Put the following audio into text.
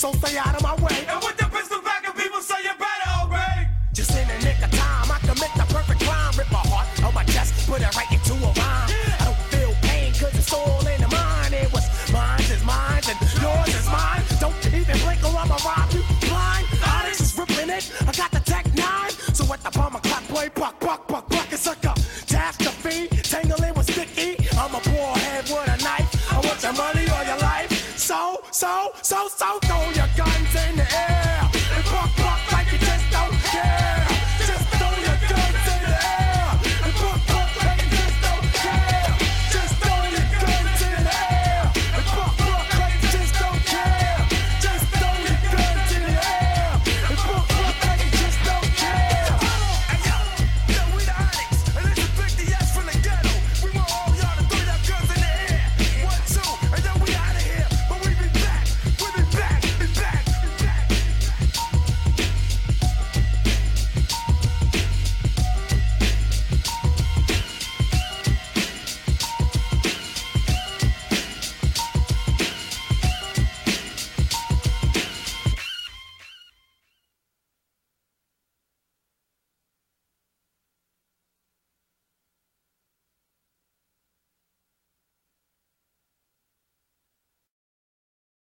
so stay out of my way. And with the pistol back and people say you better obey. Just in the nick of time, I commit the perfect crime. Rip my heart on my chest, put it right into a rhyme. I don't feel pain, cause it's all in the mind. And what's mine is mine, and yours is mine. Don't even blink or I'ma rob you blind. Onyx is ripping it, I got the Tech 9. So at the bomber clock, boy, buck, buck, buck, buck, it's like a catastrophe. Tangling with sticky, I'm a poor head with a knife. I want your money or your life. So, throw your guns in the